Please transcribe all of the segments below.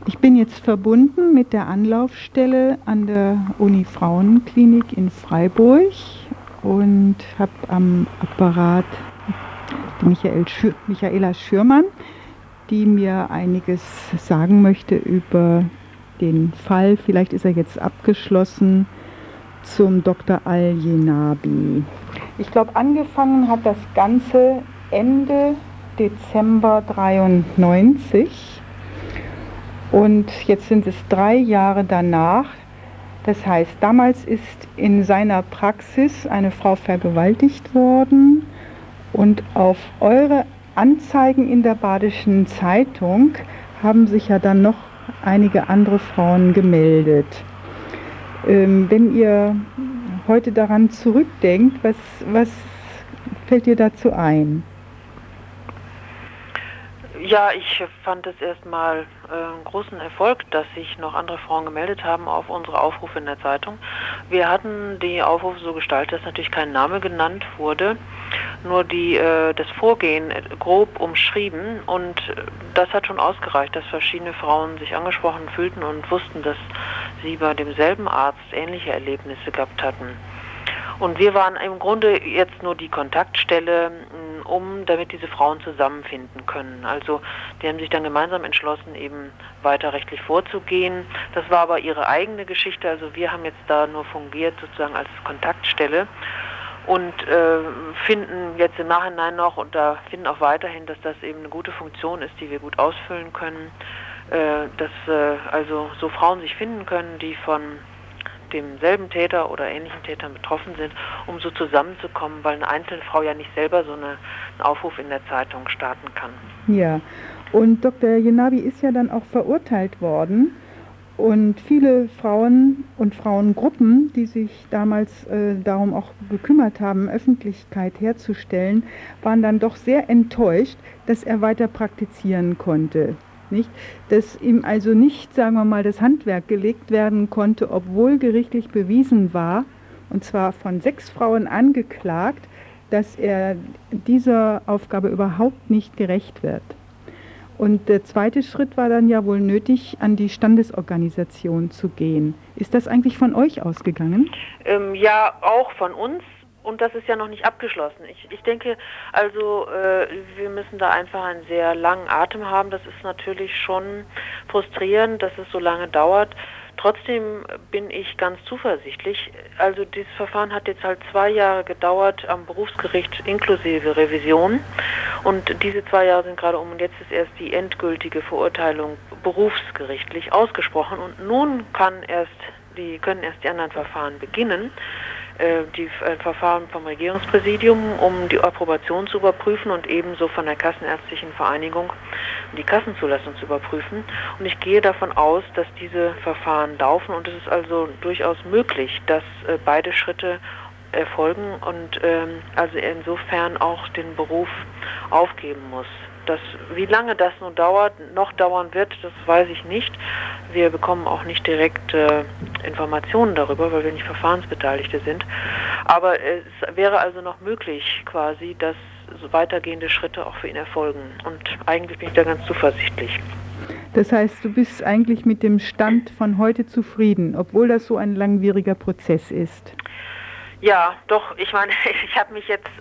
Ich bin jetzt verbunden mit der Anlaufstelle an der Uni-Frauenklinik in Freiburg und habe am Apparat die Michaela Schürmann, die mir einiges sagen möchte über den Fall, vielleicht ist er jetzt abgeschlossen, zum Dr. Al-Jenabi. Ich glaube, angefangen hat das Ganze Ende Dezember 93 und jetzt sind es 3 Jahre danach. Das heißt, damals ist in seiner Praxis eine Frau vergewaltigt worden und auf eure Anzeigen in der Badischen Zeitung haben sich ja dann noch einige andere Frauen gemeldet. Wenn ihr heute daran zurückdenkt, was fällt dir dazu ein? Ja, ich fand es erstmal einen großen Erfolg, dass sich noch andere Frauen gemeldet haben auf unsere Aufrufe in der Zeitung. Wir hatten die Aufrufe so gestaltet, dass natürlich kein Name genannt wurde, nur das Vorgehen grob umschrieben, und das hat schon ausgereicht, dass verschiedene Frauen sich angesprochen fühlten und wussten, dass sie bei demselben Arzt ähnliche Erlebnisse gehabt hatten. Und wir waren im Grunde jetzt nur die Kontaktstelle, damit diese Frauen zusammenfinden können. Also die haben sich dann gemeinsam entschlossen, eben weiter rechtlich vorzugehen. Das war aber ihre eigene Geschichte, also wir haben jetzt da nur fungiert sozusagen als Kontaktstelle und finden jetzt im Nachhinein noch und da finden auch weiterhin, dass das eben eine gute Funktion ist, die wir gut ausfüllen können, dass also so Frauen sich finden können, die von demselben Täter oder ähnlichen Tätern betroffen sind, um so zusammenzukommen, weil eine einzelne Frau ja nicht selber so einen Aufruf in der Zeitung starten kann. Ja, und Dr. Jenabi ist ja dann auch verurteilt worden und viele Frauen und Frauengruppen, die sich damals darum auch gekümmert haben, Öffentlichkeit herzustellen, waren dann doch sehr enttäuscht, dass er weiter praktizieren konnte. Nicht? Dass ihm also nicht, sagen wir mal, das Handwerk gelegt werden konnte, obwohl gerichtlich bewiesen war, und zwar von 6 Frauen angeklagt, dass er dieser Aufgabe überhaupt nicht gerecht wird. Und der zweite Schritt war dann ja wohl nötig, an die Standesorganisation zu gehen. Ist das eigentlich von euch ausgegangen? Ja, auch von uns. Und das ist ja noch nicht abgeschlossen. Ich denke, also wir müssen da einfach einen sehr langen Atem haben. Das ist natürlich schon frustrierend, dass es so lange dauert. Trotzdem bin ich ganz zuversichtlich. Also dieses Verfahren hat jetzt halt 2 Jahre gedauert am Berufsgericht inklusive Revision. Und diese 2 Jahre sind gerade um und jetzt ist erst die endgültige Verurteilung berufsgerichtlich ausgesprochen. Und nun können erst die anderen Verfahren beginnen. Die Verfahren vom Regierungspräsidium, um die Approbation zu überprüfen und ebenso von der Kassenärztlichen Vereinigung die Kassenzulassung zu überprüfen. Und ich gehe davon aus, dass diese Verfahren laufen und es ist also durchaus möglich, dass beide Schritte erfolgen und also insofern auch den Beruf aufgeben muss. Wie lange das nun noch dauern wird, das weiß ich nicht. Wir bekommen auch nicht direkt Informationen darüber, weil wir nicht Verfahrensbeteiligte sind. Aber es wäre also noch möglich quasi, dass so weitergehende Schritte auch für ihn erfolgen. Und eigentlich bin ich da ganz zuversichtlich. Das heißt, du bist eigentlich mit dem Stand von heute zufrieden, obwohl das so ein langwieriger Prozess ist? Ja, doch. Ich meine, ich habe mich jetzt...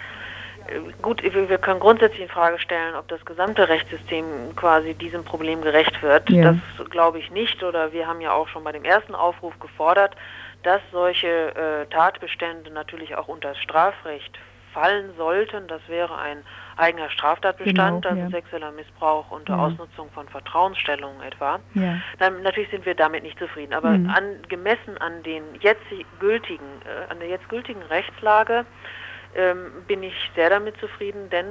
Gut, wir können grundsätzlich in Frage stellen, ob das gesamte Rechtssystem quasi diesem Problem gerecht wird. Ja. Das glaube ich nicht. Oder wir haben ja auch schon bei dem ersten Aufruf gefordert, dass solche Tatbestände natürlich auch unter das Strafrecht fallen sollten. Das wäre ein eigener Straftatbestand, genau, also sexueller Missbrauch unter Ausnutzung von Vertrauensstellungen etwa. Ja. Dann natürlich sind wir damit nicht zufrieden. Aber gemessen an der jetzt gültigen Rechtslage bin ich sehr damit zufrieden, denn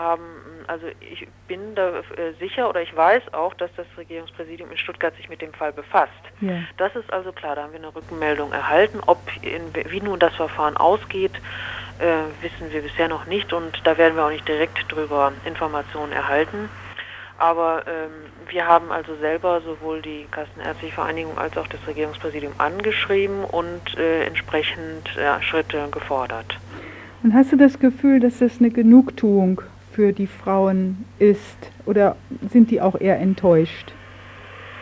ich bin da sicher oder ich weiß auch, dass das Regierungspräsidium in Stuttgart sich mit dem Fall befasst. Ja. Das ist also klar, da haben wir eine Rückmeldung erhalten. Wie nun das Verfahren ausgeht, wissen wir bisher noch nicht und da werden wir auch nicht direkt drüber Informationen erhalten. Aber wir haben also selber sowohl die Kassenärztliche Vereinigung als auch das Regierungspräsidium angeschrieben und entsprechend Schritte gefordert. Und hast du das Gefühl, dass das eine Genugtuung für die Frauen ist oder sind die auch eher enttäuscht?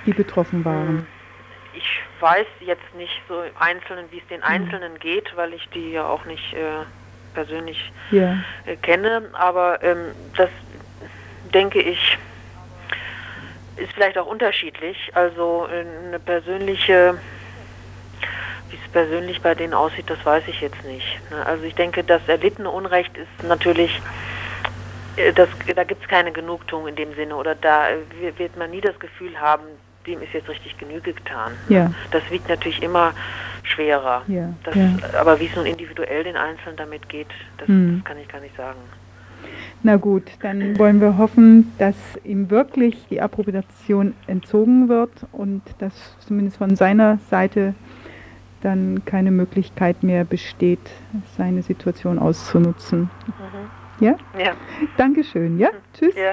die betroffen waren? Ich weiß jetzt nicht so im Einzelnen, wie es den Einzelnen geht, weil ich die ja auch nicht persönlich kenne, aber das, denke ich, ist vielleicht auch unterschiedlich. Also eine persönliche, wie es persönlich bei denen aussieht, das weiß ich jetzt nicht. Also ich denke, das erlittene Unrecht ist natürlich, da gibt es keine Genugtuung in dem Sinne, oder da wird man nie das Gefühl haben, dem ist jetzt richtig Genüge getan. Ja. Das wiegt natürlich immer schwerer. Ja. Aber wie es nun individuell den Einzelnen damit geht, das kann ich gar nicht sagen. Na gut, dann wollen wir hoffen, dass ihm wirklich die Approbation entzogen wird und dass zumindest von seiner Seite dann keine Möglichkeit mehr besteht, seine Situation auszunutzen. Ja? Ja. Dankeschön, ja? Tschüss. Ja.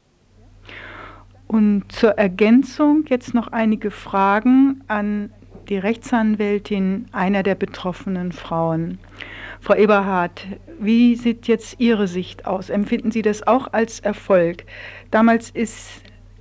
Und zur Ergänzung jetzt noch einige Fragen an die Rechtsanwältin einer der betroffenen Frauen. Frau Eberhardt, wie sieht jetzt Ihre Sicht aus? Empfinden Sie das auch als Erfolg? Damals ist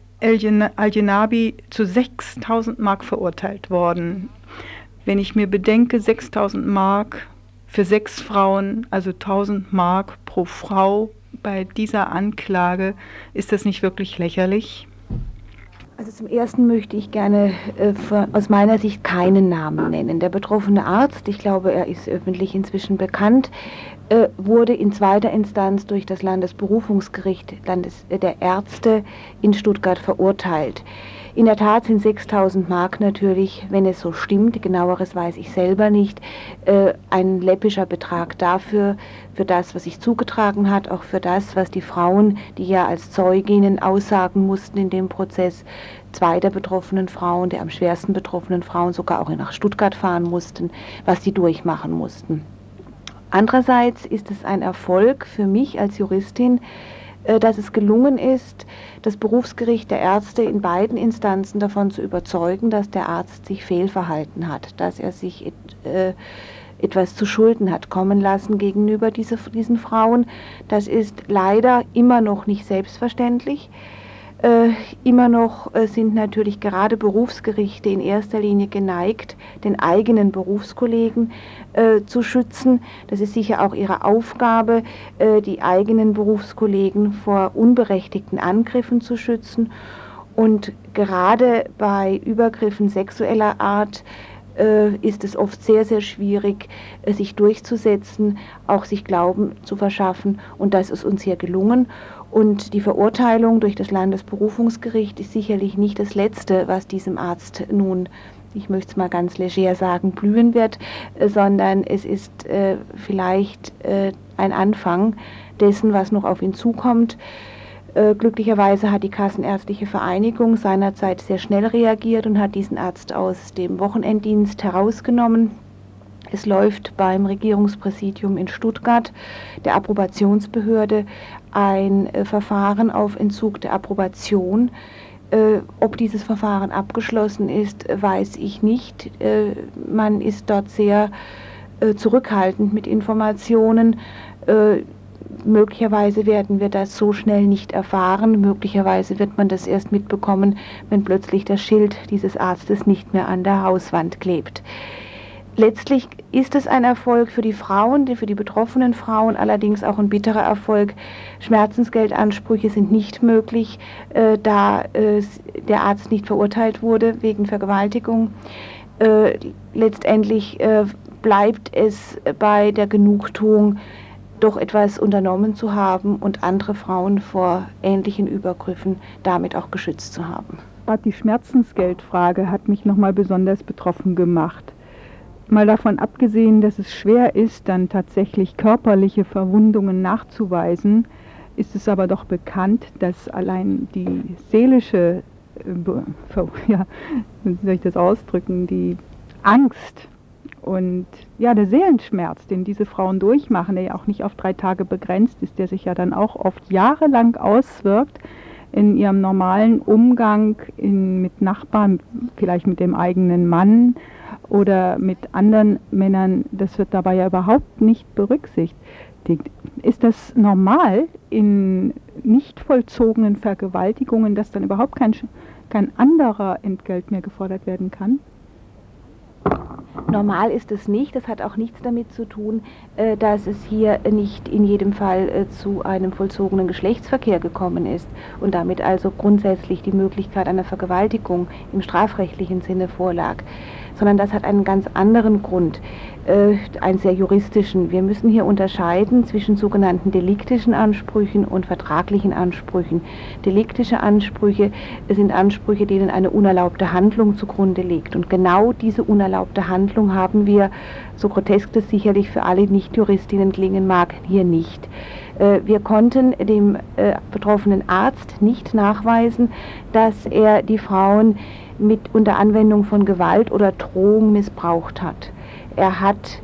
Al-Jenabi zu 6.000 Mark verurteilt worden. Wenn ich mir bedenke, 6.000 Mark für 6 Frauen, also 1.000 Mark pro Frau bei dieser Anklage, ist das nicht wirklich lächerlich? Also zum Ersten möchte ich gerne aus meiner Sicht keinen Namen nennen. Der betroffene Arzt, ich glaube, er ist öffentlich inzwischen bekannt, wurde in zweiter Instanz durch das Landesberufungsgericht der Ärzte in Stuttgart verurteilt. In der Tat sind 6.000 Mark natürlich, wenn es so stimmt, genaueres weiß ich selber nicht, ein läppischer Betrag dafür, für das, was sich zugetragen hat, auch für das, was die Frauen, die ja als Zeuginnen aussagen mussten in dem Prozess, 2 der betroffenen Frauen, der am schwersten betroffenen Frauen, sogar auch nach Stuttgart fahren mussten, was die durchmachen mussten. Andererseits ist es ein Erfolg für mich als Juristin, dass es gelungen ist, das Berufsgericht der Ärzte in beiden Instanzen davon zu überzeugen, dass der Arzt sich fehlverhalten hat, dass er sich etwas zu Schulden hat kommen lassen gegenüber diesen Frauen. Das ist leider immer noch nicht selbstverständlich. Immer noch sind natürlich gerade Berufsgerichte in erster Linie geneigt, den eigenen Berufskollegen zu schützen. Das ist sicher auch ihre Aufgabe, die eigenen Berufskollegen vor unberechtigten Angriffen zu schützen. Und gerade bei Übergriffen sexueller Art ist es oft sehr, sehr schwierig, sich durchzusetzen, auch sich Glauben zu verschaffen. Und das ist uns hier gelungen. Und die Verurteilung durch das Landesberufungsgericht ist sicherlich nicht das Letzte, was diesem Arzt nun, ich möchte es mal ganz leger sagen, blühen wird, sondern es ist vielleicht ein Anfang dessen, was noch auf ihn zukommt. Glücklicherweise hat die Kassenärztliche Vereinigung seinerzeit sehr schnell reagiert und hat diesen Arzt aus dem Wochenenddienst herausgenommen. Es läuft beim Regierungspräsidium in Stuttgart, der Approbationsbehörde, ein Verfahren auf Entzug der Approbation. Ob dieses Verfahren abgeschlossen ist, weiß ich nicht. Man ist dort sehr zurückhaltend mit Informationen. Möglicherweise werden wir das so schnell nicht erfahren. Möglicherweise wird man das erst mitbekommen, wenn plötzlich das Schild dieses Arztes nicht mehr an der Hauswand klebt. Letztlich ist es ein Erfolg für die Frauen, für die betroffenen Frauen, allerdings auch ein bitterer Erfolg. Schmerzensgeldansprüche sind nicht möglich, da der Arzt nicht verurteilt wurde wegen Vergewaltigung. Letztendlich bleibt es bei der Genugtuung, doch etwas unternommen zu haben und andere Frauen vor ähnlichen Übergriffen damit auch geschützt zu haben. Die Schmerzensgeldfrage hat mich nochmal besonders betroffen gemacht. Mal davon abgesehen, dass es schwer ist, dann tatsächlich körperliche Verwundungen nachzuweisen, ist es aber doch bekannt, dass allein die seelische, wie soll ich das ausdrücken, die Angst und ja, der Seelenschmerz, den diese Frauen durchmachen, der ja auch nicht auf 3 Tage begrenzt ist, der sich ja dann auch oft jahrelang auswirkt in ihrem normalen Umgang mit Nachbarn, vielleicht mit dem eigenen Mann oder mit anderen Männern, das wird dabei ja überhaupt nicht berücksichtigt. Ist das normal in nicht vollzogenen Vergewaltigungen, dass dann überhaupt kein kein anderer Entgelt mehr gefordert werden kann? Normal ist es nicht. Das hat auch nichts damit zu tun, dass es hier nicht in jedem Fall zu einem vollzogenen Geschlechtsverkehr gekommen ist und damit also grundsätzlich die Möglichkeit einer Vergewaltigung im strafrechtlichen Sinne vorlag, sondern das hat einen ganz anderen Grund, einen sehr juristischen. Wir müssen hier unterscheiden zwischen sogenannten deliktischen Ansprüchen und vertraglichen Ansprüchen. Deliktische Ansprüche sind Ansprüche, denen eine unerlaubte Handlung zugrunde liegt. Und genau diese unerlaubte Handlung haben wir, so grotesk das sicherlich für alle Nicht-Juristinnen klingen mag, hier nicht. Wir konnten dem betroffenen Arzt nicht nachweisen, dass er die Frauen unter Anwendung von Gewalt oder Drohung missbraucht hat. Er hat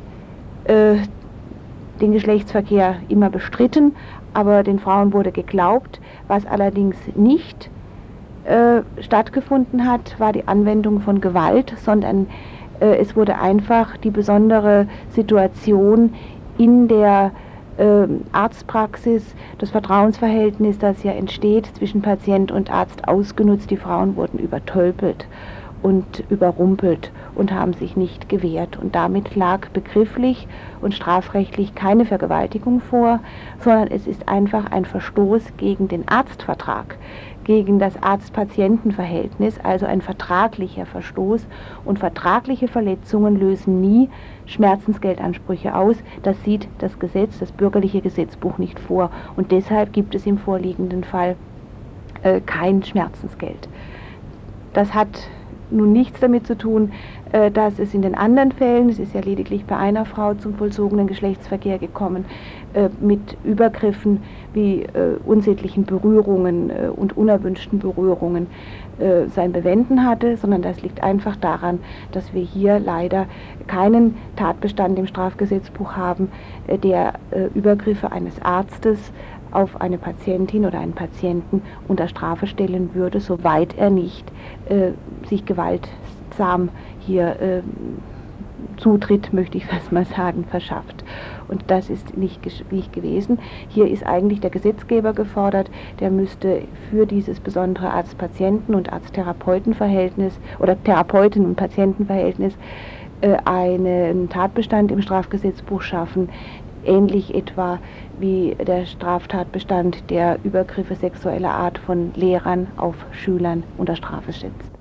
den Geschlechtsverkehr immer bestritten, aber den Frauen wurde geglaubt. Was allerdings nicht stattgefunden hat, war die Anwendung von Gewalt, sondern es wurde einfach die besondere Situation in der Arztpraxis, das Vertrauensverhältnis, das ja entsteht zwischen Patient und Arzt, ausgenutzt. Die Frauen wurden übertölpelt und überrumpelt und haben sich nicht gewehrt. Und damit lag begrifflich und strafrechtlich keine Vergewaltigung vor, sondern es ist einfach ein Verstoß gegen den Arztvertrag, gegen das Arzt-Patienten-Verhältnis, also ein vertraglicher Verstoß. Und vertragliche Verletzungen lösen nie Schmerzensgeldansprüche aus. Das sieht das Gesetz, das bürgerliche Gesetzbuch nicht vor. Und deshalb gibt es im vorliegenden Fall kein Schmerzensgeld. Das hat nun nichts damit zu tun, dass es in den anderen Fällen, es ist ja lediglich bei einer Frau zum vollzogenen Geschlechtsverkehr gekommen, mit Übergriffen wie unsittlichen Berührungen und unerwünschten Berührungen sein Bewenden hatte, sondern das liegt einfach daran, dass wir hier leider keinen Tatbestand im Strafgesetzbuch haben, der Übergriffe eines Arztes auf eine Patientin oder einen Patienten unter Strafe stellen würde, soweit er nicht sich gewaltsam hier Zutritt, möchte ich fast mal sagen, verschafft. Und das ist nicht gewesen. Hier ist eigentlich der Gesetzgeber gefordert, der müsste für dieses besondere Arzt-Patienten- und Arzt-Therapeuten-Verhältnis oder Therapeuten- und Patientenverhältnis einen Tatbestand im Strafgesetzbuch schaffen, ähnlich etwa wie der Straftatbestand der Übergriffe sexueller Art von Lehrern auf Schülern unter Strafe setzt.